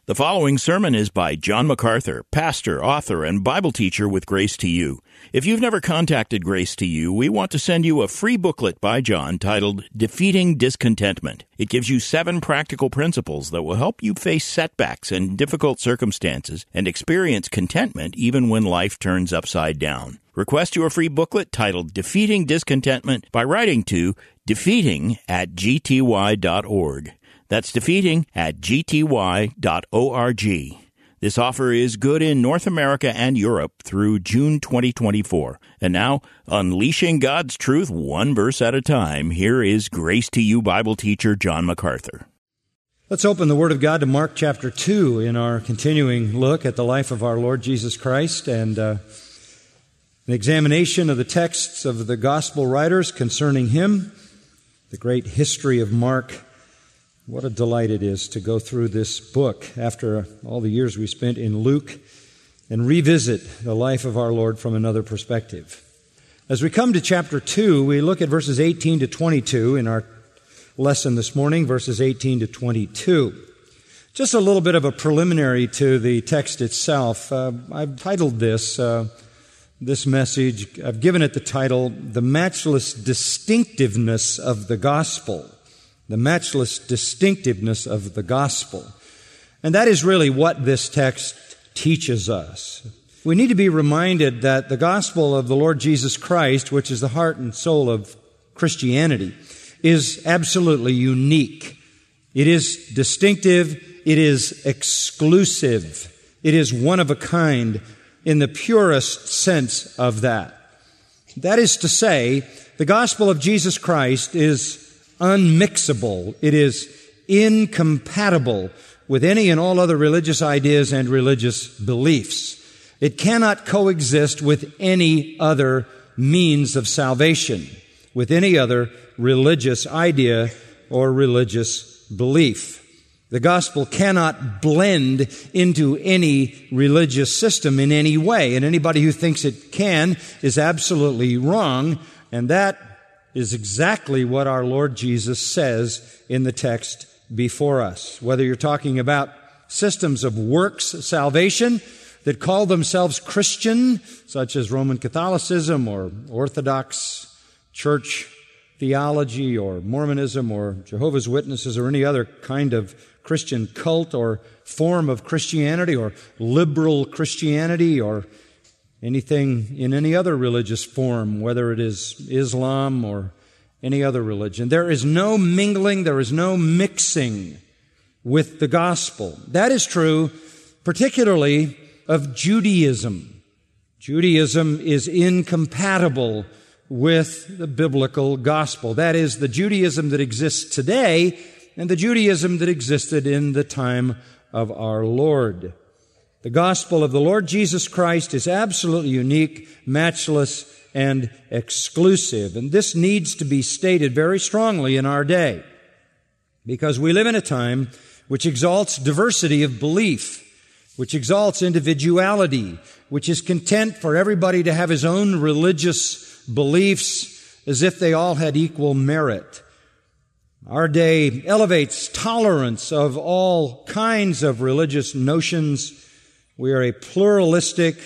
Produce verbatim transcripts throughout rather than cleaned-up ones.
The following sermon is by John MacArthur, pastor, author, and Bible teacher with Grace to You. If you've never contacted Grace to You, we want to send you a free booklet by John titled Defeating Discontentment. It gives you seven practical principles that will help you face setbacks and difficult circumstances and experience contentment even when life turns upside down. Request your free booklet titled Defeating Discontentment by writing to defeating at g t y dot org. That's defeating at g t y dot org. This offer is good in North America and Europe through June twenty twenty-four. And now, unleashing God's truth one verse at a time, here is Grace to You Bible teacher John MacArthur. Let's open the Word of God to Mark chapter two in our continuing look at the life of our Lord Jesus Christ and uh, an examination of the texts of the gospel writers concerning Him, the great history of Mark. What a delight it is to go through this book after all the years we spent in Luke and revisit the life of our Lord from another perspective. As we come to chapter two, we look at verses eighteen to twenty-two in our lesson this morning, verses eighteen to twenty-two. Just a little bit of a preliminary to the text itself. Uh, I've titled this, uh, this message, I've given it the title, The Matchless Distinctiveness of the Gospel. The matchless distinctiveness of the gospel. And that is really what this text teaches us. We need to be reminded that the gospel of the Lord Jesus Christ, which is the heart and soul of Christianity, is absolutely unique. It is distinctive. It is exclusive. It is one of a kind in the purest sense of that. That is to say, the gospel of Jesus Christ is unmixable. It is incompatible with any and all other religious ideas and religious beliefs. It cannot coexist with any other means of salvation, with any other religious idea or religious belief. The gospel cannot blend into any religious system in any way, and anybody who thinks it can is absolutely wrong, and that is exactly what our Lord Jesus says in the text before us. Whether you're talking about systems of works salvation that call themselves Christian, such as Roman Catholicism or Orthodox Church theology or Mormonism or Jehovah's Witnesses or any other kind of Christian cult or form of Christianity or liberal Christianity or anything in any other religious form, whether it is Islam or any other religion. There is no mingling, there is no mixing with the gospel. That is true particularly of Judaism. Judaism is incompatible with the biblical gospel. That is, the Judaism that exists today and the Judaism that existed in the time of our Lord. The gospel of the Lord Jesus Christ is absolutely unique, matchless, and exclusive. And this needs to be stated very strongly in our day, because we live in a time which exalts diversity of belief, which exalts individuality, which is content for everybody to have his own religious beliefs as if they all had equal merit. Our day elevates tolerance of all kinds of religious notions. We are a pluralistic,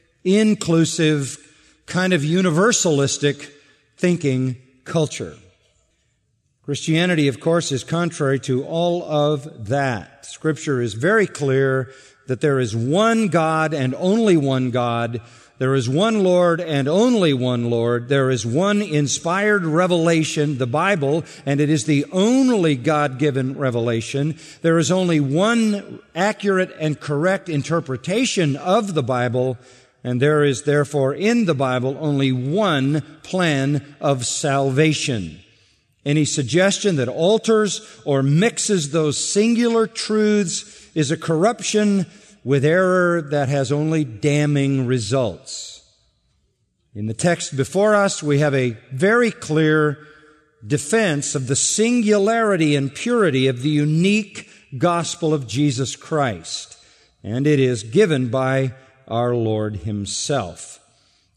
inclusive, kind of universalistic thinking culture. Christianity, of course, is contrary to all of that. Scripture is very clear that there is one God and only one God. There is one Lord and only one Lord. There is one inspired revelation, the Bible, and it is the only God-given revelation. There is only one accurate and correct interpretation of the Bible, and there is therefore in the Bible only one plan of salvation. Any suggestion that alters or mixes those singular truths is a corruption with error that has only damning results. In the text before us, we have a very clear defense of the singularity and purity of the unique gospel of Jesus Christ, and it is given by our Lord Himself.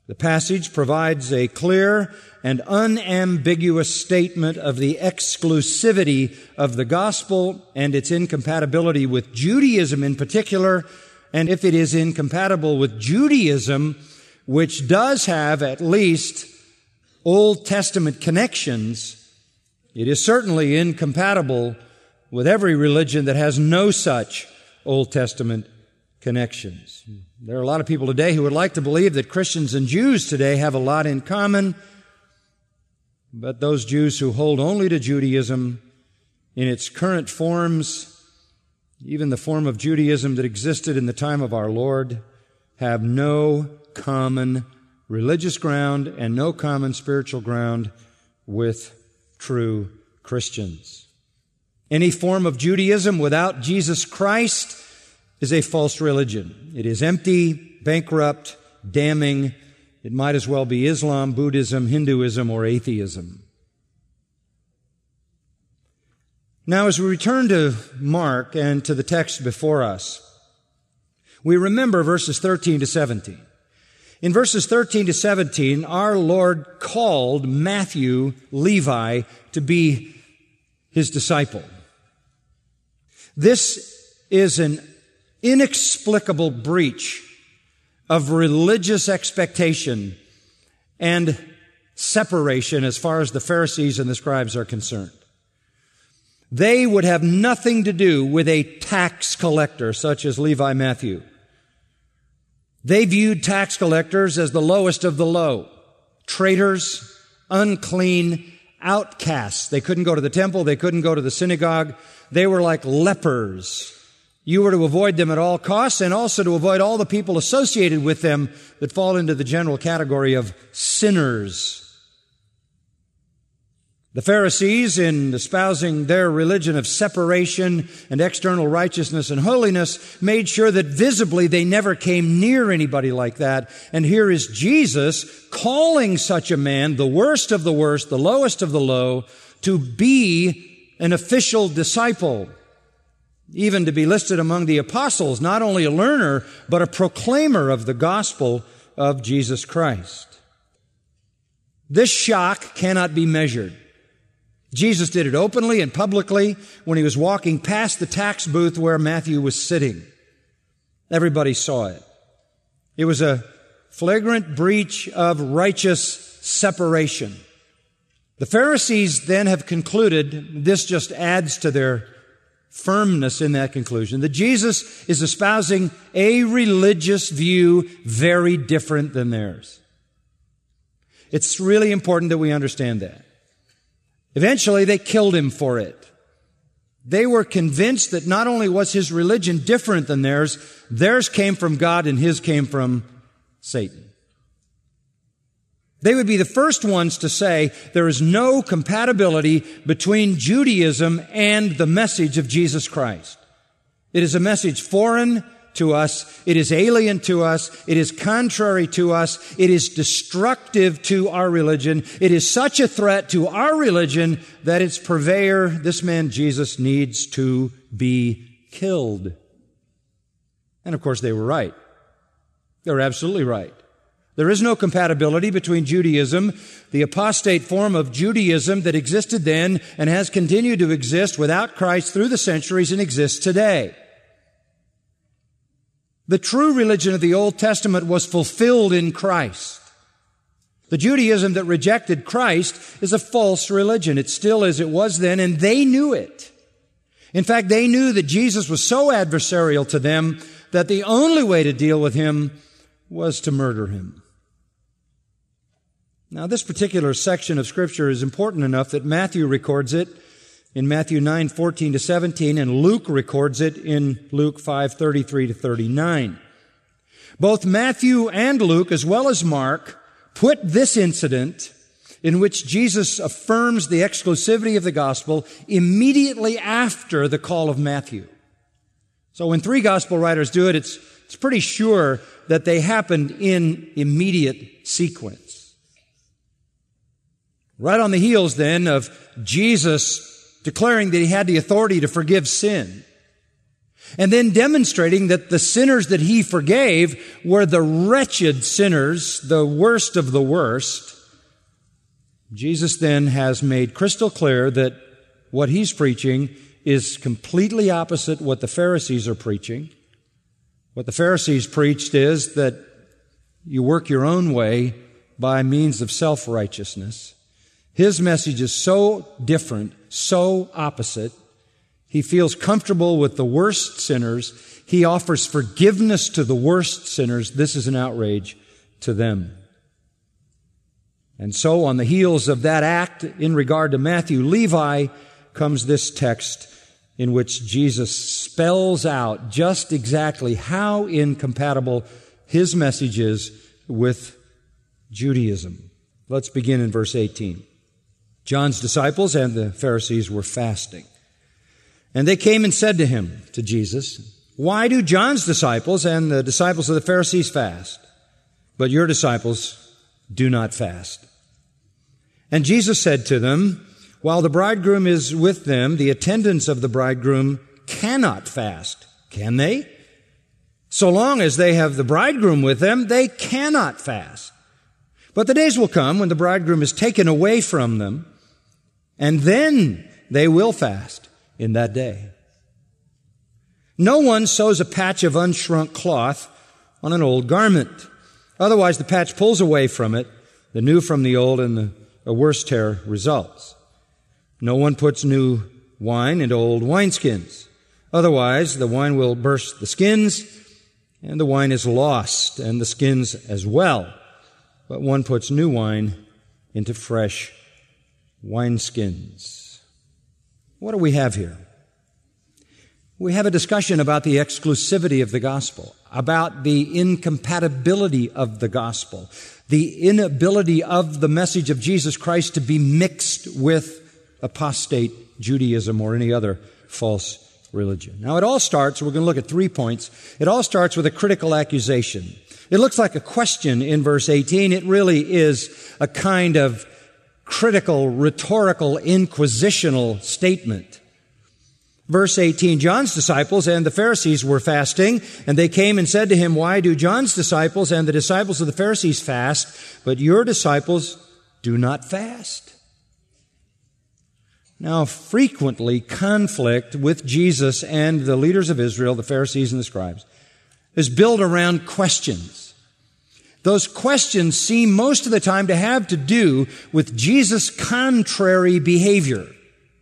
The passage provides a clear and unambiguous statement of the exclusivity of the gospel and its incompatibility with Judaism in particular, and if it is incompatible with Judaism, which does have at least Old Testament connections, it is certainly incompatible with every religion that has no such Old Testament connections. There are a lot of people today who would like to believe that Christians and Jews today have a lot in common, but those Jews who hold only to Judaism in its current forms, even the form of Judaism that existed in the time of our Lord, have no common religious ground and no common spiritual ground with true Christians. Any form of Judaism without Jesus Christ is a false religion. It is empty, bankrupt, damning. It might as well be Islam, Buddhism, Hinduism, or atheism. Now, as we return to Mark and to the text before us, we remember verses thirteen to seventeen. In verses thirteen to seventeen, our Lord called Matthew, Levi, to be his disciple. This is an inexplicable breach of religious expectation and separation as far as the Pharisees and the scribes are concerned. They would have nothing to do with a tax collector such as Levi Matthew. They viewed tax collectors as the lowest of the low, traitors, unclean, outcasts. They couldn't go to the temple. They couldn't go to the synagogue. They were like lepers. You were to avoid them at all costs and also to avoid all the people associated with them that fall into the general category of sinners. The Pharisees, in espousing their religion of separation and external righteousness and holiness, made sure that visibly they never came near anybody like that. And here is Jesus calling such a man, the worst of the worst, the lowest of the low, to be an official disciple, even to be listed among the apostles, not only a learner, but a proclaimer of the gospel of Jesus Christ. This shock cannot be measured. Jesus did it openly and publicly when he was walking past the tax booth where Matthew was sitting. Everybody saw it. It was a flagrant breach of righteous separation. The Pharisees then have concluded, this just adds to their firmness in that conclusion, that Jesus is espousing a religious view very different than theirs. It's really important that we understand that. Eventually, they killed him for it. They were convinced that not only was his religion different than theirs, theirs came from God and his came from Satan. They would be the first ones to say there is no compatibility between Judaism and the message of Jesus Christ. It is a message foreign to us. It is alien to us. It is contrary to us. It is destructive to our religion. It is such a threat to our religion that its purveyor, this man Jesus, needs to be killed. And of course, they were right. They were absolutely right. There is no compatibility between Judaism, the apostate form of Judaism that existed then and has continued to exist without Christ through the centuries and exists today. The true religion of the Old Testament was fulfilled in Christ. The Judaism that rejected Christ is a false religion. It's still as it was then, and they knew it. In fact, they knew that Jesus was so adversarial to them that the only way to deal with him was to murder him. Now, this particular section of Scripture is important enough that Matthew records it in Matthew nine, fourteen to seventeen, and Luke records it in Luke five, thirty-three to thirty-nine. Both Matthew and Luke, as well as Mark, put this incident in which Jesus affirms the exclusivity of the gospel immediately after the call of Matthew. So when three gospel writers do it, it's, it's pretty sure that they happened in immediate sequence. Right on the heels then of Jesus declaring that he had the authority to forgive sin, and then demonstrating that the sinners that he forgave were the wretched sinners, the worst of the worst, Jesus then has made crystal clear that what he's preaching is completely opposite what the Pharisees are preaching. What the Pharisees preached is that you work your own way by means of self-righteousness. His message is so different, so opposite. He feels comfortable with the worst sinners. He offers forgiveness to the worst sinners. This is an outrage to them. And so on the heels of that act in regard to Matthew Levi comes this text in which Jesus spells out just exactly how incompatible his message is with Judaism. Let's begin in verse eighteen. John's disciples and the Pharisees were fasting. And they came and said to him, to Jesus, "Why do John's disciples and the disciples of the Pharisees fast, but your disciples do not fast?" And Jesus said to them, "While the bridegroom is with them, the attendants of the bridegroom cannot fast, can they? So long as they have the bridegroom with them, they cannot fast. But the days will come when the bridegroom is taken away from them, and then they will fast in that day. No one sews a patch of unshrunk cloth on an old garment. Otherwise the patch pulls away from it, the new from the old, and the, a worse tear results. No one puts new wine into old wineskins. Otherwise the wine will burst the skins, and the wine is lost, and the skins as well. But one puts new wine into fresh wineskins." What do we have here? We have a discussion about the exclusivity of the gospel, about the incompatibility of the gospel, the inability of the message of Jesus Christ to be mixed with apostate Judaism or any other false religion. Now it all starts, we're going to look at three points. It all starts with a critical accusation. It looks like a question in verse eighteen. It really is a kind of critical, rhetorical, inquisitional statement. Verse eighteen, John's disciples and the Pharisees were fasting, and they came and said to him, "Why do John's disciples and the disciples of the Pharisees fast, but your disciples do not fast?" Now, frequently, conflict with Jesus and the leaders of Israel, the Pharisees and the scribes, is built around questions. Those questions seem most of the time to have to do with Jesus' contrary behavior.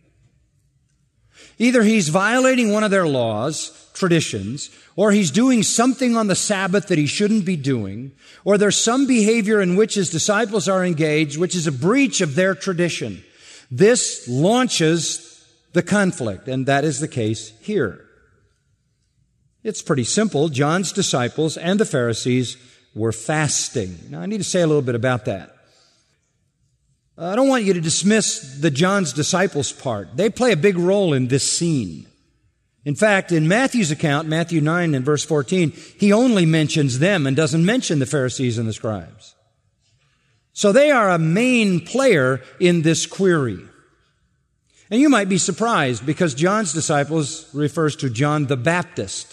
Either he's violating one of their laws, traditions, or he's doing something on the Sabbath that he shouldn't be doing, or there's some behavior in which his disciples are engaged, which is a breach of their tradition. This launches the conflict, and that is the case here. It's pretty simple. John's disciples and the Pharisees were fasting. Now, I need to say a little bit about that. I don't want you to dismiss the John's disciples part. They play a big role in this scene. In fact, in Matthew's account, Matthew nine and verse fourteen, he only mentions them and doesn't mention the Pharisees and the scribes. So they are a main player in this query. And you might be surprised because John's disciples refers to John the Baptist.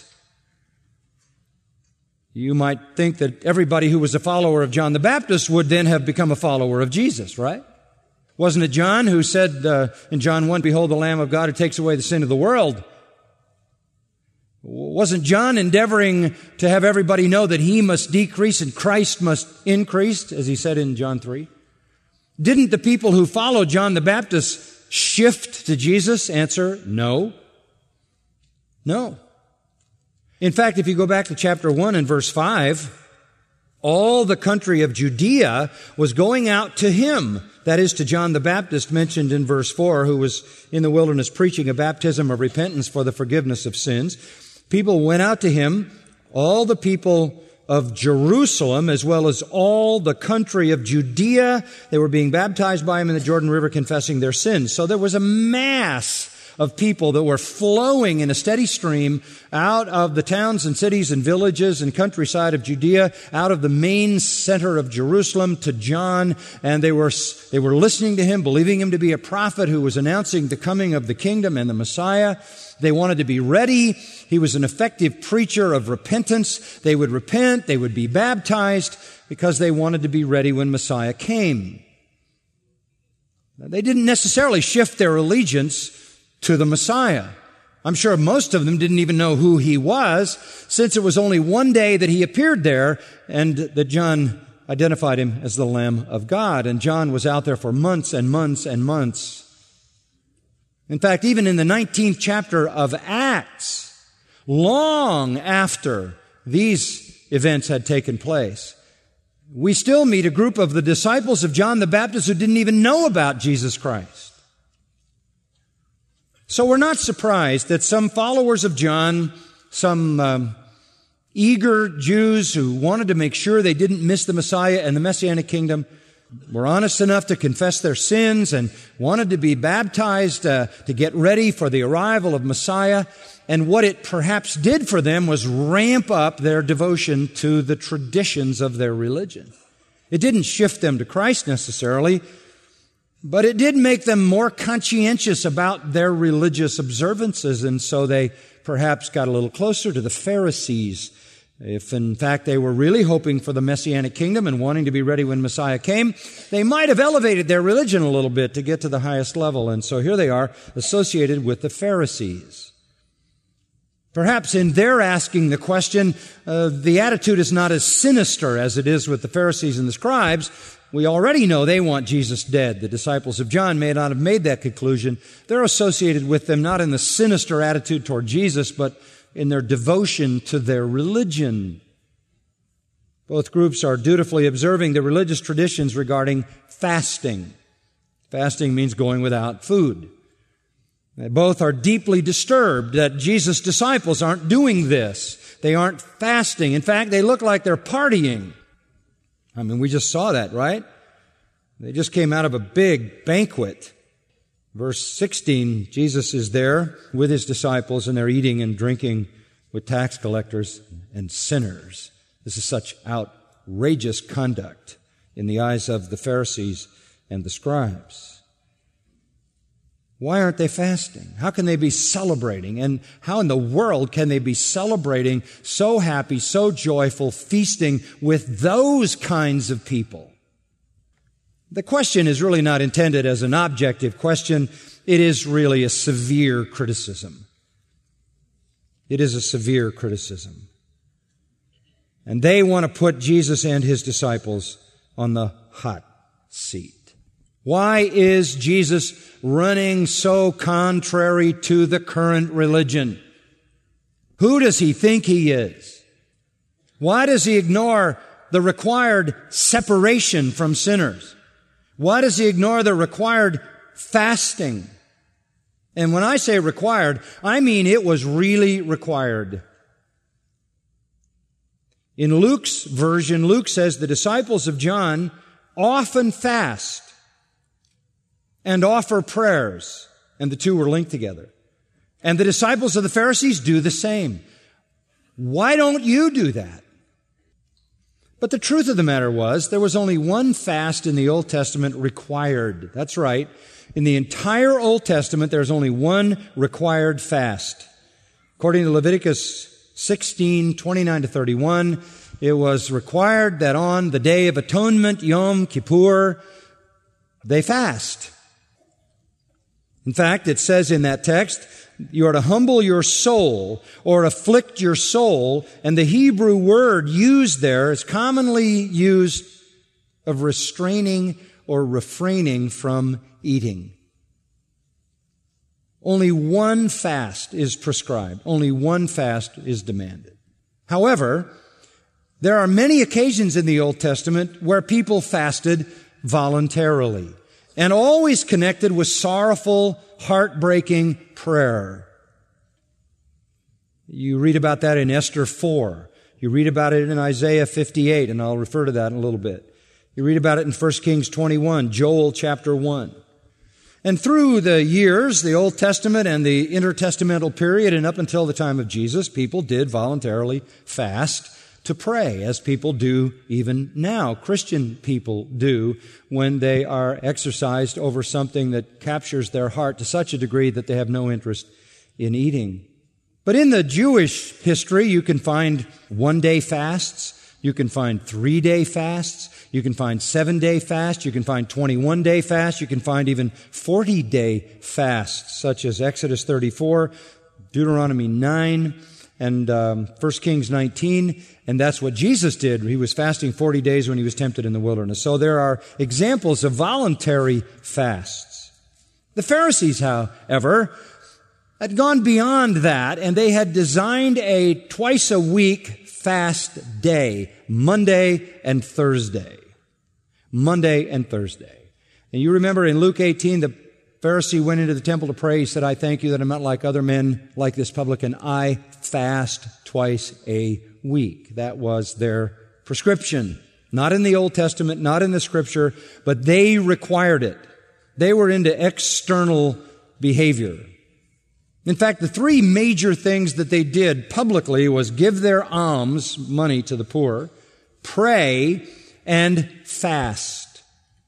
You might think that everybody who was a follower of John the Baptist would then have become a follower of Jesus, right? Wasn't it John who said uh, in John one, "Behold the Lamb of God who takes away the sin of the world"? Wasn't John endeavoring to have everybody know that he must decrease and Christ must increase, as he said in John three? Didn't the people who followed John the Baptist shift to Jesus? Answer, no. No. In fact, if you go back to chapter one and verse five, all the country of Judea was going out to him. That is, to John the Baptist, mentioned in verse four, who was in the wilderness preaching a baptism of repentance for the forgiveness of sins. People went out to him, all the people of Jerusalem, as well as all the country of Judea. They were being baptized by him in the Jordan River, confessing their sins. So there was a mass of people that were flowing in a steady stream out of the towns and cities and villages and countryside of Judea, out of the main center of Jerusalem to John. And they were, they were listening to him, believing him to be a prophet who was announcing the coming of the kingdom and the Messiah. They wanted to be ready. He was an effective preacher of repentance. They would repent. They would be baptized because they wanted to be ready when Messiah came. They didn't necessarily shift their allegiance to the Messiah. I'm sure most of them didn't even know who he was, since it was only one day that he appeared there and that John identified him as the Lamb of God. And John was out there for months and months and months. In fact, even in the nineteenth chapter of Acts, long after these events had taken place, we still meet a group of the disciples of John the Baptist who didn't even know about Jesus Christ. So we're not surprised that some followers of John, some um, eager Jews who wanted to make sure they didn't miss the Messiah and the Messianic kingdom, were honest enough to confess their sins and wanted to be baptized uh, to get ready for the arrival of Messiah. And what it perhaps did for them was ramp up their devotion to the traditions of their religion. It didn't shift them to Christ necessarily, but it did make them more conscientious about their religious observances, and so they perhaps got a little closer to the Pharisees. If, in fact, they were really hoping for the Messianic kingdom and wanting to be ready when Messiah came, they might have elevated their religion a little bit to get to the highest level. And so here they are, associated with the Pharisees. Perhaps in their asking the question, uh, the attitude is not as sinister as it is with the Pharisees and the scribes. We already know they want Jesus dead. The disciples of John may not have made that conclusion. They're associated with them not in the sinister attitude toward Jesus, but in their devotion to their religion. Both groups are dutifully observing the religious traditions regarding fasting. Fasting means going without food. Both are deeply disturbed that Jesus' disciples aren't doing this. They aren't fasting. In fact, they look like they're partying. I mean, we just saw that, right? They just came out of a big banquet. Verse sixteen, Jesus is there with his disciples, and they're eating and drinking with tax collectors and sinners. This is such outrageous conduct in the eyes of the Pharisees and the scribes. Why aren't they fasting? How can they be celebrating? And how in the world can they be celebrating, so happy, so joyful, feasting with those kinds of people? The question is really not intended as an objective question. It is really a severe criticism. It is a severe criticism. And they want to put Jesus and his disciples on the hot seat. Why is Jesus running so contrary to the current religion? Who does he think he is? Why does he ignore the required separation from sinners? Why does he ignore the required fasting? And when I say required, I mean it was really required. In Luke's version, Luke says the disciples of John often fast and offer prayers, and the two were linked together. And the disciples of the Pharisees do the same. Why don't you do that? But the truth of the matter was, there was only one fast in the Old Testament required. That's right. In the entire Old Testament, there's only one required fast. According to Leviticus sixteen, twenty-nine to thirty-one, it was required that on the Day of Atonement, Yom Kippur, they fast. In fact, it says in that text, you are to humble your soul or afflict your soul, and the Hebrew word used there is commonly used of restraining or refraining from eating. Only one fast is prescribed. Only one fast is demanded. However, there are many occasions in the Old Testament where people fasted voluntarily, and always connected with sorrowful, heartbreaking prayer. You read about that in Esther four. You read about it in Isaiah fifty-eight, and I'll refer to that in a little bit. You read about it in First Kings twenty-one, Joel chapter one. And through the years, the Old Testament and the intertestamental period and up until the time of Jesus, people did voluntarily fast to pray, as people do even now. Christian people do when they are exercised over something that captures their heart to such a degree that they have no interest in eating. But in the Jewish history, you can find one-day fasts. You can find three-day fasts. You can find seven-day fasts. You can find twenty-one-day fasts. You can find even forty-day fasts, such as Exodus thirty-four, Deuteronomy nine, and um, First Kings nineteen. And that's what Jesus did. He was fasting forty days when he was tempted in the wilderness. So there are examples of voluntary fasts. The Pharisees, however, had gone beyond that, and they had designed a twice-a-week fast day, Monday and Thursday. Monday and Thursday. And you remember in Luke eighteen, the Pharisee went into the temple to pray. He said, I thank you that I'm not like other men, like this publican. I fast twice a week. That was their prescription. Not in the Old Testament, not in the Scripture, but they required it. They were into external behavior. In fact, the three major things that they did publicly was give their alms, money to the poor, pray, and fast.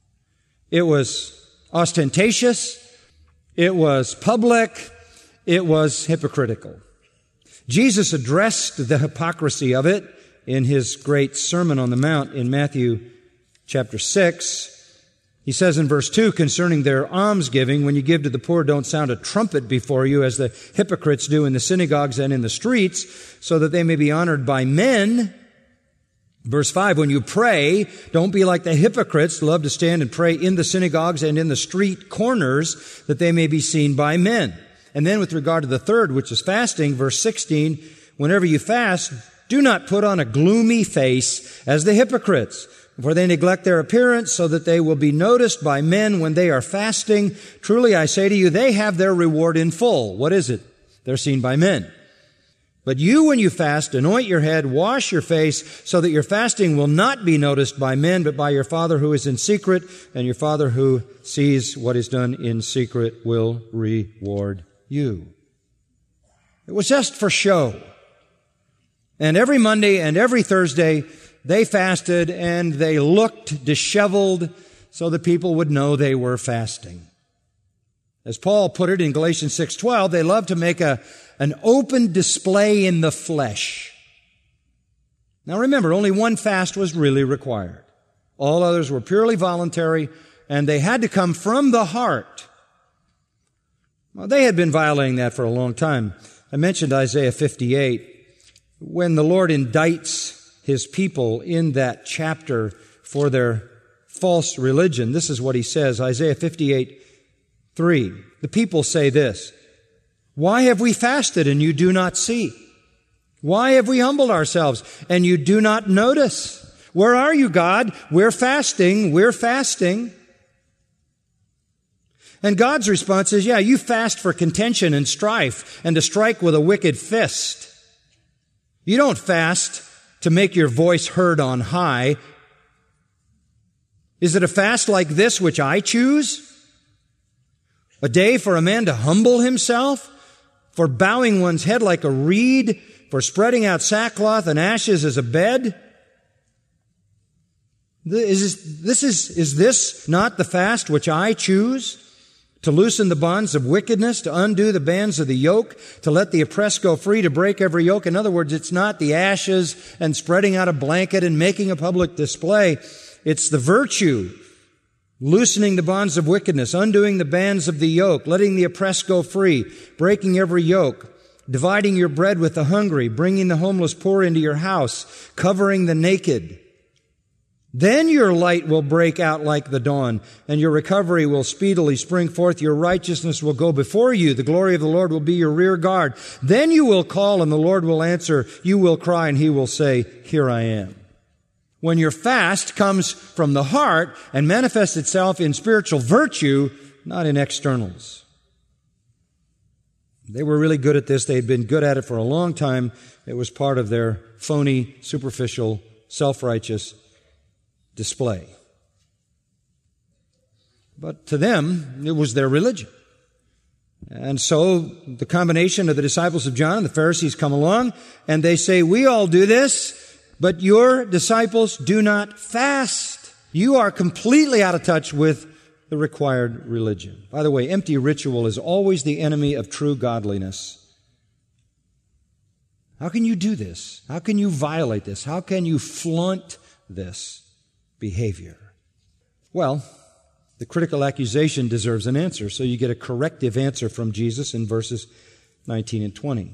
It was ostentatious, it was public, it was hypocritical. Jesus addressed the hypocrisy of it in his great Sermon on the Mount in Matthew chapter six. He says in verse two, concerning their almsgiving, when you give to the poor, don't sound a trumpet before you, as the hypocrites do in the synagogues and in the streets, so that they may be honored by men. Verse five, when you pray, don't be like the hypocrites, love to stand and pray in the synagogues and in the street corners, that they may be seen by men. And then with regard to the third, which is fasting, verse sixteen, whenever you fast, do not put on a gloomy face as the hypocrites, for they neglect their appearance so that they will be noticed by men when they are fasting. Truly I say to you, they have their reward in full. What is it? They're seen by men. But you, when you fast, anoint your head, wash your face, so that your fasting will not be noticed by men, but by your Father who is in secret, and your Father who sees what is done in secret will reward you. It was just for show. And every Monday and every Thursday, they fasted and they looked disheveled so that people would know they were fasting. As Paul put it in Galatians six twelve, they love to make a, an open display in the flesh. Now remember, only one fast was really required. All others were purely voluntary, and they had to come from the heart. Well, they had been violating that for a long time. I mentioned Isaiah fifty-eight. When the Lord indicts His people in that chapter for their false religion, this is what He says, Isaiah fifty-eight three. The people say this, why have we fasted and you do not see? Why have we humbled ourselves and you do not notice? Where are you, God? We're fasting, we're fasting. And God's response is, yeah, you fast for contention and strife and to strike with a wicked fist. You don't fast to make your voice heard on high. Is it a fast like this which I choose? A day for a man to humble himself? For bowing one's head like a reed? For spreading out sackcloth and ashes as a bed? Is this, is, is this not the fast which I choose? To loosen the bonds of wickedness, to undo the bands of the yoke, to let the oppressed go free, to break every yoke. In other words, it's not the ashes and spreading out a blanket and making a public display. It's the virtue, loosening the bonds of wickedness, undoing the bands of the yoke, letting the oppressed go free, breaking every yoke, dividing your bread with the hungry, bringing the homeless poor into your house, covering the naked. Then your light will break out like the dawn, and your recovery will speedily spring forth. Your righteousness will go before you. The glory of the Lord will be your rear guard. Then you will call, and the Lord will answer. You will cry, and He will say, here I am. When your fast comes from the heart and manifests itself in spiritual virtue, not in externals. They were really good at this. They had been good at it for a long time. It was part of their phony, superficial, self-righteous display. But to them, it was their religion. And so the combination of the disciples of John and the Pharisees come along, and they say, we all do this, but your disciples do not fast. You are completely out of touch with the required religion. By the way, empty ritual is always the enemy of true godliness. How can you do this? How can you violate this? How can you flaunt this behavior? Well, the critical accusation deserves an answer, so you get a corrective answer from Jesus in verses nineteen and twenty.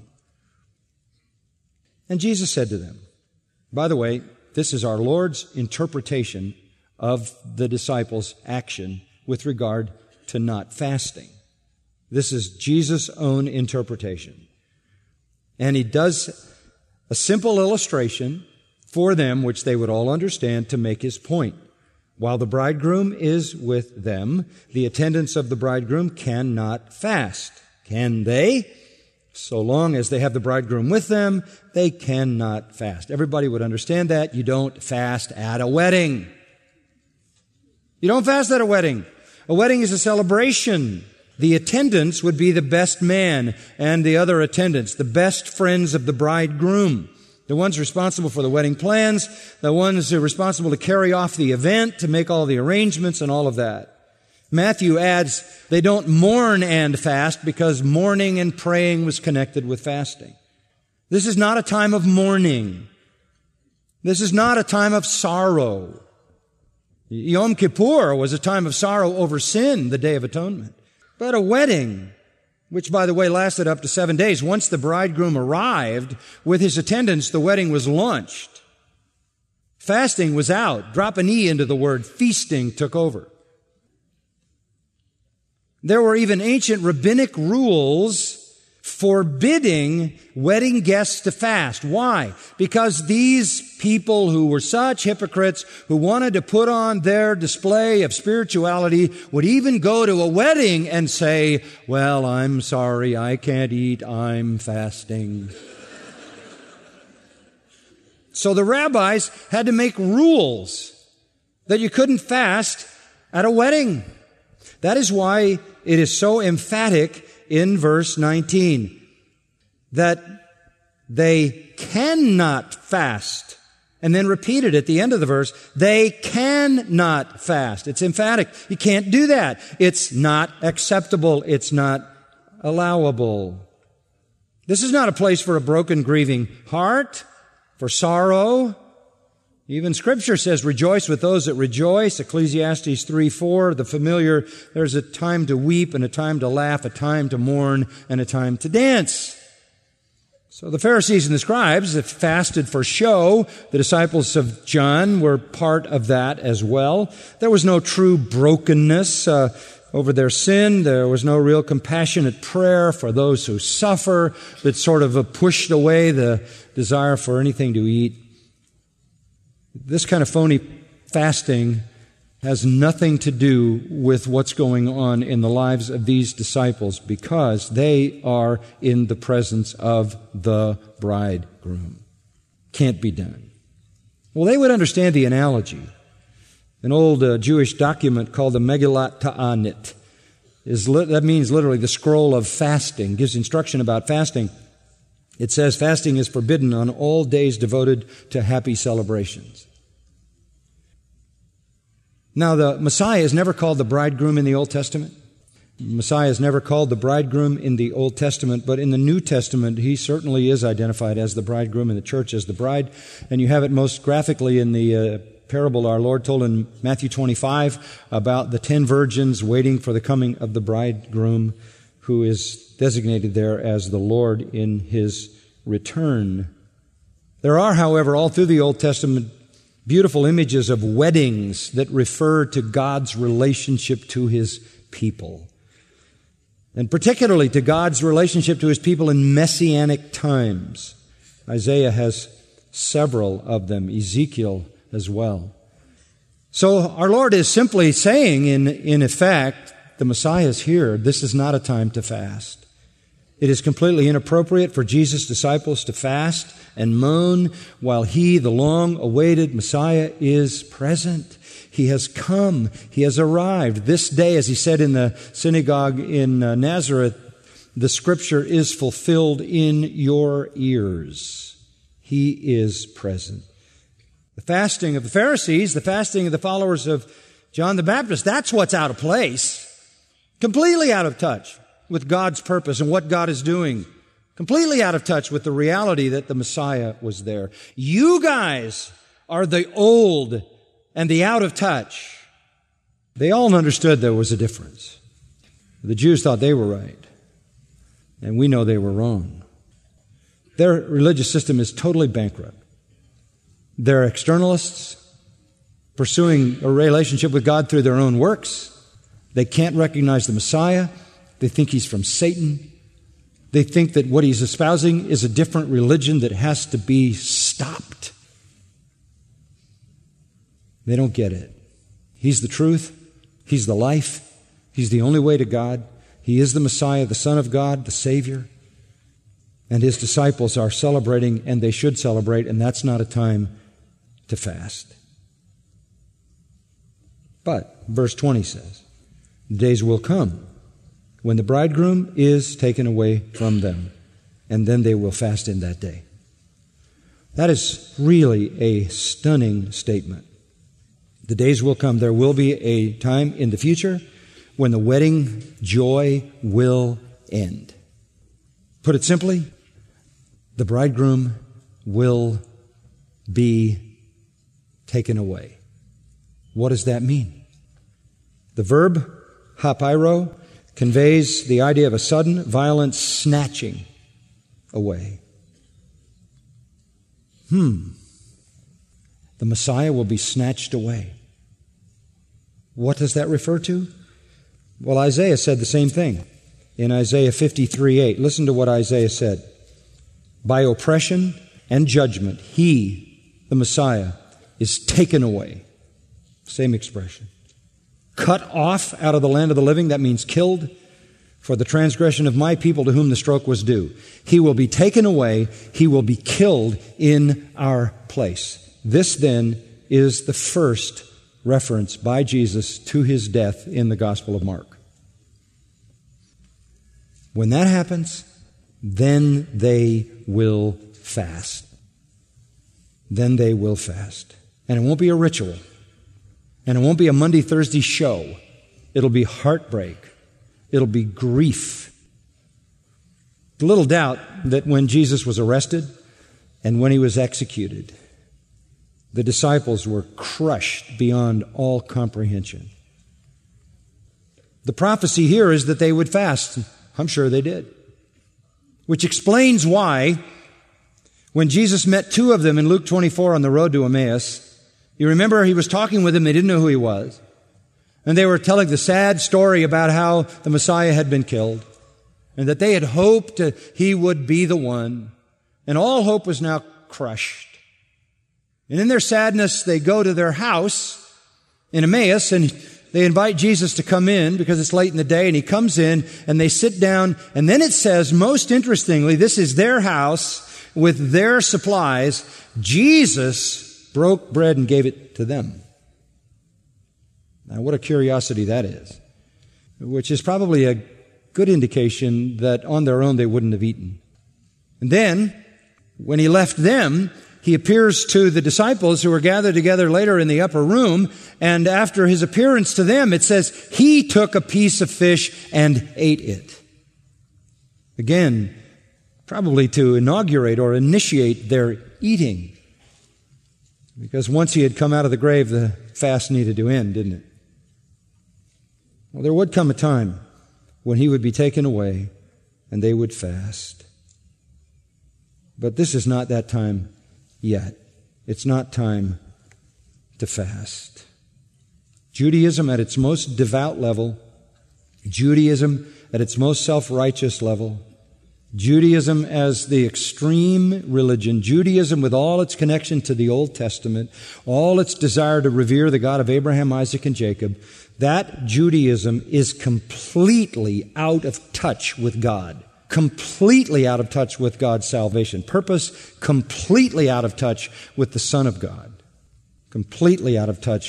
And Jesus said to them, by the way, this is our Lord's interpretation of the disciples' action with regard to not fasting. This is Jesus' own interpretation. And he does a simple illustration for them, which they would all understand, to make his point. While the bridegroom is with them, the attendants of the bridegroom cannot fast. Can they? So long as they have the bridegroom with them, they cannot fast. Everybody would understand that. You don't fast at a wedding. You don't fast at a wedding. A wedding is a celebration. The attendants would be the best man and the other attendants, the best friends of the bridegroom. The ones responsible for the wedding plans, the ones who are responsible to carry off the event, to make all the arrangements and all of that. Matthew adds, they don't mourn and fast because mourning and praying was connected with fasting. This is not a time of mourning. This is not a time of sorrow. Yom Kippur was a time of sorrow over sin, the Day of Atonement. But a wedding, which, by the way, lasted up to seven days. Once the bridegroom arrived with his attendants, the wedding was launched. Fasting was out. Drop an E into the word. Feasting took over. There were even ancient rabbinic rules forbidding wedding guests to fast. Why? Because these people who were such hypocrites, who wanted to put on their display of spirituality, would even go to a wedding and say, well, I'm sorry, I can't eat, I'm fasting. So the rabbis had to make rules that you couldn't fast at a wedding. That is why it is so emphatic in verse nineteen, that they cannot fast. And then repeated at the end of the verse, they cannot fast. It's emphatic. You can't do that. It's not acceptable. It's not allowable. This is not a place for a broken, grieving heart, for sorrow. Even Scripture says, rejoice with those that rejoice. Ecclesiastes three four, the familiar, there's a time to weep and a time to laugh, a time to mourn and a time to dance. So the Pharisees and the scribes that fasted for show, the disciples of John were part of that as well. There was no true brokenness uh, over their sin. There was no real compassionate prayer for those who suffer that sort of pushed away the desire for anything to eat. This kind of phony fasting has nothing to do with what's going on in the lives of these disciples because they are in the presence of the bridegroom. Can't be done. Well, they would understand the analogy. An old uh, Jewish document called the Megillat Ta'anit. Is li- that means literally the scroll of fasting, gives instruction about fasting. It says fasting is forbidden on all days devoted to happy celebrations. Now, the Messiah is never called the bridegroom in the Old Testament. The Messiah is never called the bridegroom in the Old Testament, but in the New Testament, he certainly is identified as the bridegroom and the church as the bride. And you have it most graphically in the uh, parable our Lord told in Matthew twenty-five about the ten virgins waiting for the coming of the bridegroom, who is designated there as the Lord in his return. There are, however, all through the Old Testament, beautiful images of weddings that refer to God's relationship to his people. And particularly to God's relationship to his people in messianic times. Isaiah has several of them, Ezekiel as well. So our Lord is simply saying, in, in effect, the Messiah is here. This is not a time to fast. It is completely inappropriate for Jesus' disciples to fast and moan while he, the long-awaited Messiah, is present. He has come. He has arrived. This day, as he said in the synagogue in uh, Nazareth, the scripture is fulfilled in your ears. He is present. The fasting of the Pharisees, the fasting of the followers of John the Baptist, that's what's out of place. Completely out of touch with God's purpose and what God is doing. Completely out of touch with the reality that the Messiah was there. You guys are the old and the out of touch. They all understood there was a difference. The Jews thought they were right. And we know they were wrong. Their religious system is totally bankrupt. They're externalists, pursuing a relationship with God through their own works. They can't recognize the Messiah. They think he's from Satan. They think that what he's espousing is a different religion that has to be stopped. They don't get it. He's the truth. He's the life. He's the only way to God. He is the Messiah, the Son of God, the Savior. And his disciples are celebrating, and they should celebrate, and that's not a time to fast. But, verse twenty says, the days will come when the bridegroom is taken away from them, and then they will fast in that day. That is really a stunning statement. The days will come. There will be a time in the future when the wedding joy will end. Put it simply, the bridegroom will be taken away. What does that mean? The verb, hapiro, conveys the idea of a sudden, violent snatching away. Hmm. The Messiah will be snatched away. What does that refer to? Well, Isaiah said the same thing in Isaiah fifty-three eight. Listen to what Isaiah said. By oppression and judgment, he, the Messiah, is taken away. Same expression. Cut off out of the land of the living, that means killed, for the transgression of my people to whom the stroke was due. He will be taken away. He will be killed in our place. This then is the first reference by Jesus to his death in the Gospel of Mark. When that happens, then they will fast. Then they will fast. And it won't be a ritual. And it won't be a Monday, Thursday show. It'll be heartbreak. It'll be grief. Little doubt that when Jesus was arrested and when he was executed, the disciples were crushed beyond all comprehension. The prophecy here is that they would fast. I'm sure they did. Which explains why, when Jesus met two of them in Luke twenty-four on the road to Emmaus, you remember he was talking with them, they didn't know who he was. And they were telling the sad story about how the Messiah had been killed and that they had hoped he would be the one. And all hope was now crushed. And in their sadness, they go to their house in Emmaus and they invite Jesus to come in because it's late in the day, and he comes in and they sit down. And then it says, most interestingly, this is their house with their supplies. Jesus broke bread and gave it to them. Now, what a curiosity that is, which is probably a good indication that on their own they wouldn't have eaten. And then, when he left them, he appears to the disciples who were gathered together later in the upper room, and after his appearance to them, it says, he took a piece of fish and ate it. Again, probably to inaugurate or initiate their eating. Because once he had come out of the grave, the fast needed to end, didn't it? Well, there would come a time when he would be taken away and they would fast. But this is not that time yet. It's not time to fast. Judaism at its most devout level, Judaism at its most self-righteous level, Judaism as the extreme religion, Judaism with all its connection to the Old Testament, all its desire to revere the God of Abraham, Isaac, and Jacob, that Judaism is completely out of touch with God. Completely out of touch with God's salvation purpose, completely out of touch with the Son of God, completely out of touch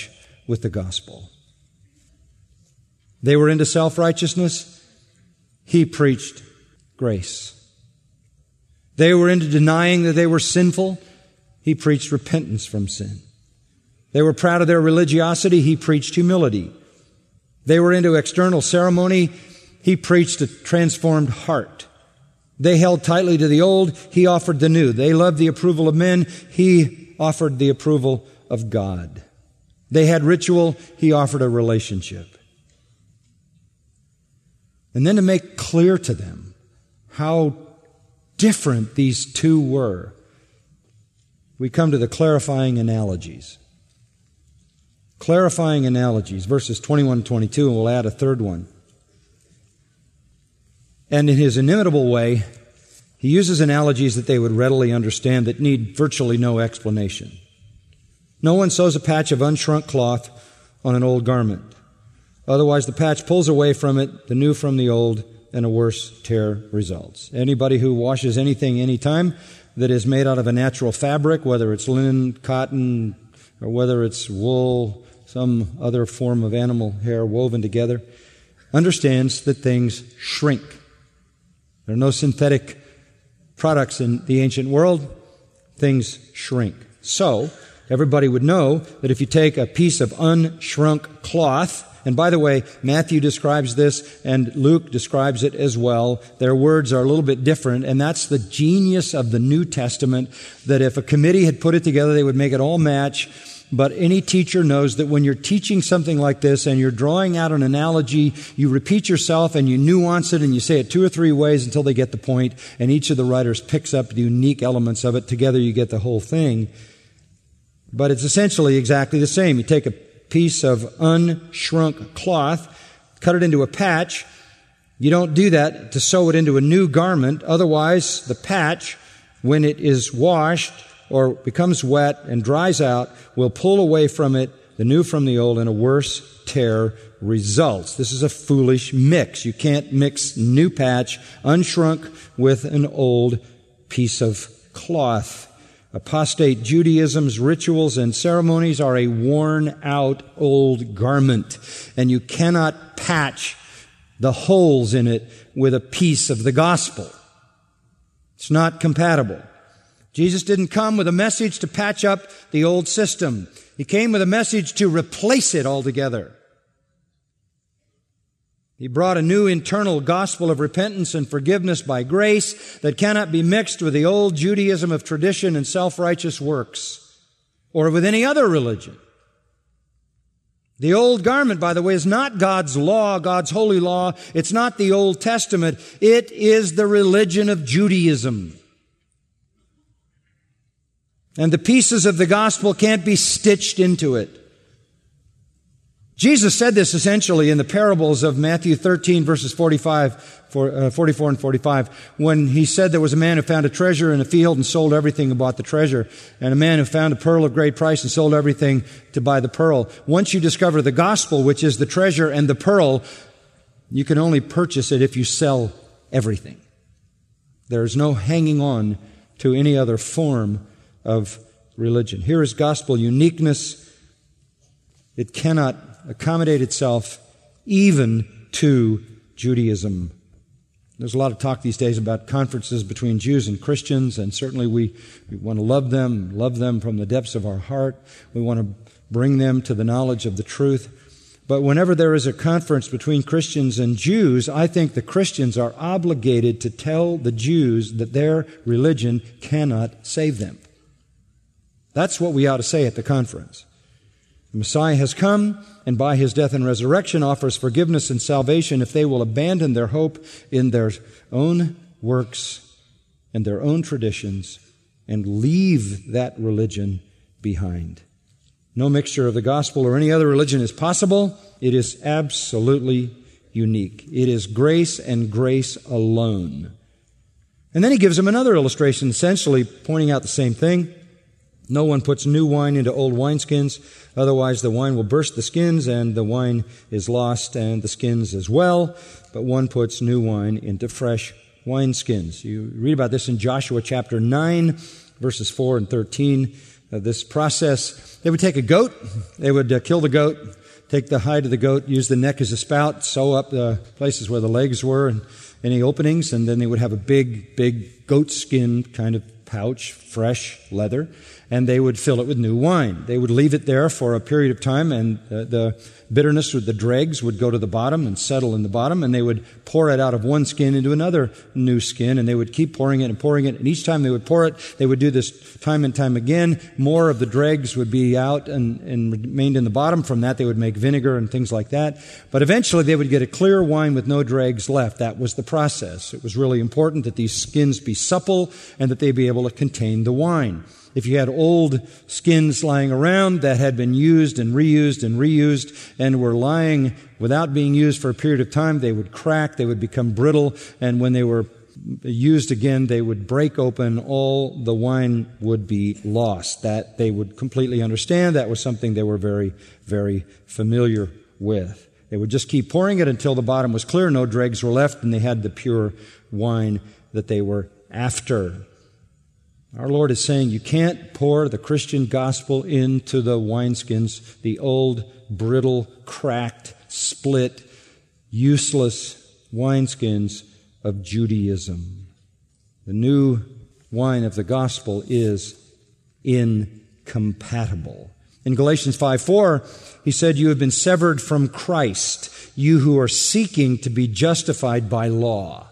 with the gospel. They were into self-righteousness. He preached grace. They were into denying that they were sinful. He preached repentance from sin. They were proud of their religiosity. He preached humility. They were into external ceremony. He preached a transformed heart. They held tightly to the old. He offered the new. They loved the approval of men. He offered the approval of God. They had ritual. He offered a relationship. And then to make clear to them how different these two were, we come to the clarifying analogies. Clarifying analogies, verses twenty-one and twenty-two, and we'll add a third one. And in his inimitable way, he uses analogies that they would readily understand that need virtually no explanation. No one sews a patch of unshrunk cloth on an old garment. Otherwise, the patch pulls away from it, the new from the old, and a worse tear results. Anybody who washes anything anytime that is made out of a natural fabric, whether it's linen, cotton, or whether it's wool, some other form of animal hair woven together, understands that things shrink. There are no synthetic products in the ancient world. Things shrink. So, everybody would know that if you take a piece of unshrunk cloth, and by the way, Matthew describes this and Luke describes it as well. Their words are a little bit different, and that's the genius of the New Testament, that if a committee had put it together, they would make it all match. But any teacher knows that when you're teaching something like this and you're drawing out an analogy, you repeat yourself and you nuance it and you say it two or three ways until they get the point, and each of the writers picks up the unique elements of it. Together you get the whole thing. But it's essentially exactly the same. You take a piece of unshrunk cloth, cut it into a patch. You don't do that to sew it into a new garment. Otherwise, the patch, when it is washed or becomes wet and dries out, will pull away from it the new from the old, and a worse tear results. This is a foolish mix. You can't mix new patch, unshrunk, with an old piece of cloth. Apostate Judaism's rituals and ceremonies are a worn-out old garment, and you cannot patch the holes in it with a piece of the gospel. It's not compatible. Jesus didn't come with a message to patch up the old system. He came with a message to replace it altogether. He brought a new internal gospel of repentance and forgiveness by grace that cannot be mixed with the old Judaism of tradition and self-righteous works, or with any other religion. The old garment, by the way, is not God's law, God's holy law. It's not the Old Testament. It is the religion of Judaism. And the pieces of the gospel can't be stitched into it. Jesus said this essentially in the parables of Matthew thirteen, verses forty-five, forty-four and forty-five, when he said there was a man who found a treasure in a field and sold everything and bought the treasure, and a man who found a pearl of great price and sold everything to buy the pearl. Once you discover the gospel, which is the treasure and the pearl, you can only purchase it if you sell everything. There's no hanging on to any other form of religion. Here is gospel uniqueness. It cannot accommodate itself even to Judaism. There's a lot of talk these days about conferences between Jews and Christians, and certainly we, we want to love them, love them from the depths of our heart. We want to bring them to the knowledge of the truth. But whenever there is a conference between Christians and Jews, I think the Christians are obligated to tell the Jews that their religion cannot save them. That's what we ought to say at the conference. The Messiah has come, and by His death and resurrection offers forgiveness and salvation if they will abandon their hope in their own works and their own traditions and leave that religion behind. No mixture of the gospel or any other religion is possible. It is absolutely unique. It is grace and grace alone. And then he gives them another illustration, essentially pointing out the same thing. No one puts new wine into old wineskins, otherwise the wine will burst the skins, and the wine is lost, and the skins as well. But one puts new wine into fresh wineskins. You read about this in Joshua chapter nine, verses four and thirteen. uh, this process. They would take a goat, they would uh, kill the goat, take the hide of the goat, use the neck as a spout, sew up the places where the legs were and any openings, and then they would have a big, big goat skin kind of pouch, fresh leather, and they would fill it with new wine. They would leave it there for a period of time, and uh, the bitterness with the dregs would go to the bottom and settle in the bottom, and they would pour it out of one skin into another new skin, and they would keep pouring it and pouring it, and each time they would pour it, they would do this time and time again. More of the dregs would be out and, and remained in the bottom. From that, they would make vinegar and things like that. But eventually, they would get a clear wine with no dregs left. That was the process. It was really important that these skins be supple and that they be able to contain the wine. If you had old skins lying around that had been used and reused and reused and were lying without being used for a period of time, they would crack, they would become brittle, and when they were used again, they would break open, all the wine would be lost. That they would completely understand. That was something they were very, very familiar with. They would just keep pouring it until the bottom was clear, no dregs were left, and they had the pure wine that they were after. Our Lord is saying you can't pour the Christian gospel into the wineskins, the old, brittle, cracked, split, useless wineskins of Judaism. The new wine of the gospel is incompatible. In Galatians five four, he said, you have been severed from Christ, you who are seeking to be justified by law.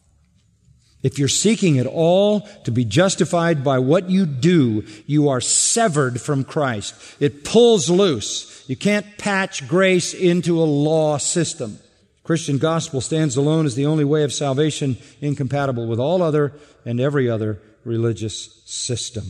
If you're seeking at all to be justified by what you do, you are severed from Christ. It pulls loose. You can't patch grace into a law system. Christian gospel stands alone as the only way of salvation, incompatible with all other and every other religious system.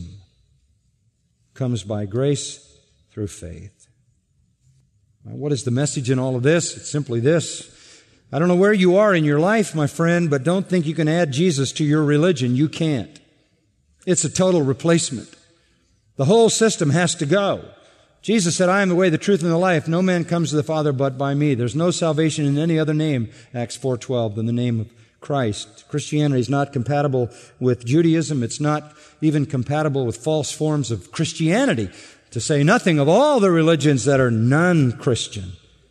Comes by grace through faith. Now, what is the message in all of this? It's simply this. I don't know where you are in your life, my friend, but don't think you can add Jesus to your religion. You can't. It's a total replacement. The whole system has to go. Jesus said, I am the way, the truth, and the life. No man comes to the Father but by me. There's no salvation in any other name, Acts four twelve, than the name of Christ. Christianity is not compatible with Judaism. It's not even compatible with false forms of Christianity, to say nothing of all the religions that are non-Christian.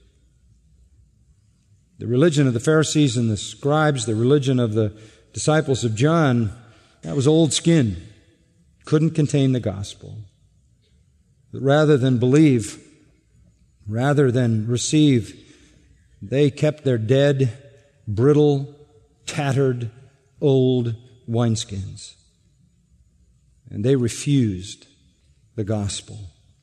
The religion of the Pharisees and the scribes, the religion of the disciples of John, that was old skin. Couldn't contain the gospel. But rather than believe, rather than receive, they kept their dead, brittle, tattered, old wineskins. And they refused the gospel.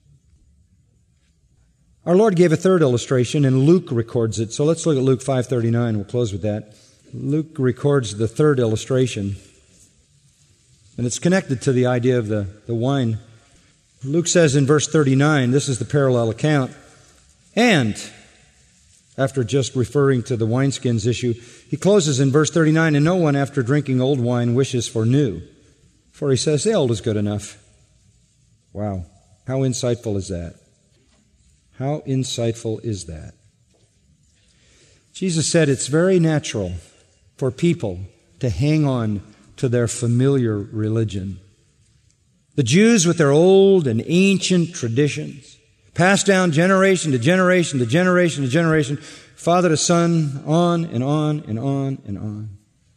Our Lord gave a third illustration, and Luke records it. So let's look at Luke five thirty-nine. We'll close with that. Luke records the third illustration, and it's connected to the idea of the, the wine. Luke says in verse thirty-nine, this is the parallel account, and after just referring to the wineskins issue, he closes in verse thirty-nine, and no one after drinking old wine wishes for new, for he says, the old is good enough. Wow, how insightful is that? How insightful is that? Jesus said it's very natural for people to hang on to their familiar religion. The Jews with their old and ancient traditions, passed down generation to generation to generation to generation, father to son, on and on and on and on.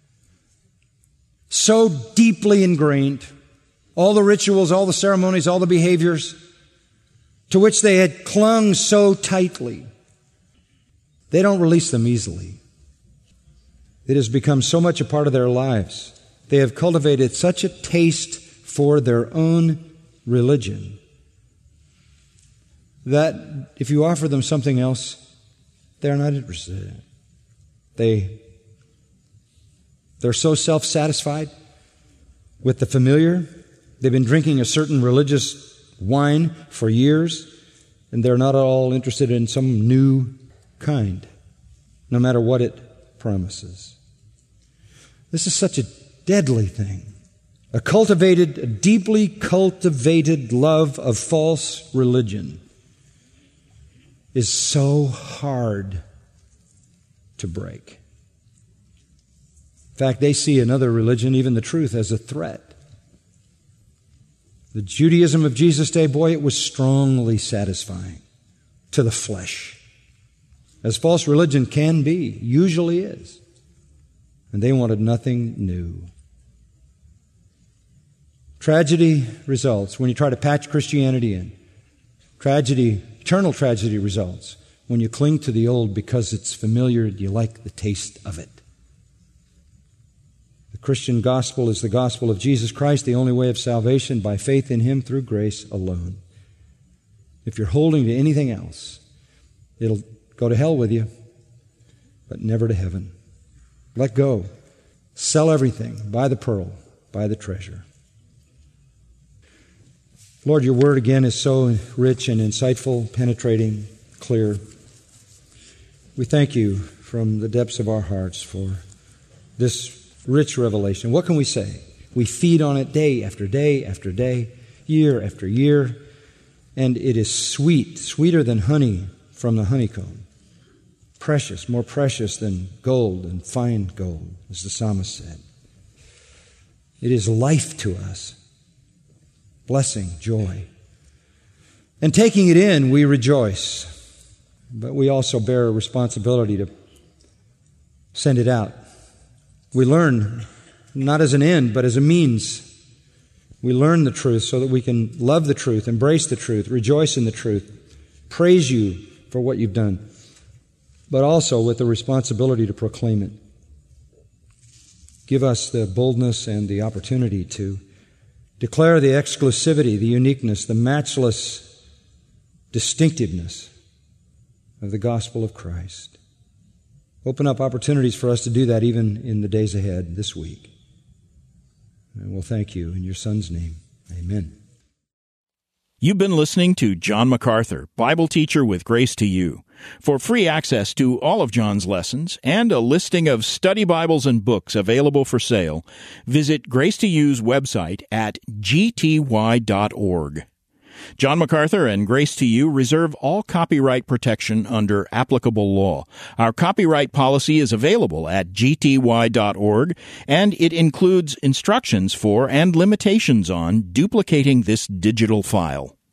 So deeply ingrained, all the rituals, all the ceremonies, all the behaviors to which they had clung so tightly, they don't release them easily. It has become so much a part of their lives. They have cultivated such a taste for their own religion that if you offer them something else, they're not interested in it. They, they're so self-satisfied with the familiar. They've been drinking a certain religious wine for years, and they're not at all interested in some new kind, no matter what it promises. This is such a deadly thing. A cultivated, a deeply cultivated love of false religion is so hard to break. In fact, they see another religion, even the truth, as a threat. The Judaism of Jesus' day, boy, it was strongly satisfying to the flesh, as false religion can be, usually is. And they wanted nothing new. Tragedy results when you try to patch Christianity in. Tragedy, eternal tragedy results when you cling to the old because it's familiar, you like the taste of it. The Christian gospel is the gospel of Jesus Christ, the only way of salvation by faith in Him through grace alone. If you're holding to anything else, it'll go to hell with you, but never to heaven. Let go. Sell everything. Buy the pearl. Buy the treasure. Lord, your word again is so rich and insightful, penetrating, clear. We thank you from the depths of our hearts for this rich revelation. What can we say? We feed on it day after day after day, year after year, and it is sweet, sweeter than honey from the honeycomb. Precious, more precious than gold and fine gold, as the psalmist said. It is life to us. Blessing, joy. And taking it in, we rejoice. But we also bear a responsibility to send it out. We learn, not as an end, but as a means. We learn the truth so that we can love the truth, embrace the truth, rejoice in the truth, praise you for what you've done, but also with the responsibility to proclaim it. Give us the boldness and the opportunity to declare the exclusivity, the uniqueness, the matchless distinctiveness of the gospel of Christ. Open up opportunities for us to do that even in the days ahead this week. And we'll thank you in your Son's name. Amen. You've been listening to John MacArthur, Bible teacher with Grace to You. For free access to all of John's lessons and a listing of study Bibles and books available for sale, visit Grace to You's website at g t y dot org. John MacArthur and Grace to You reserve all copyright protection under applicable law. Our copyright policy is available at g t y dot org, and it includes instructions for and limitations on duplicating this digital file.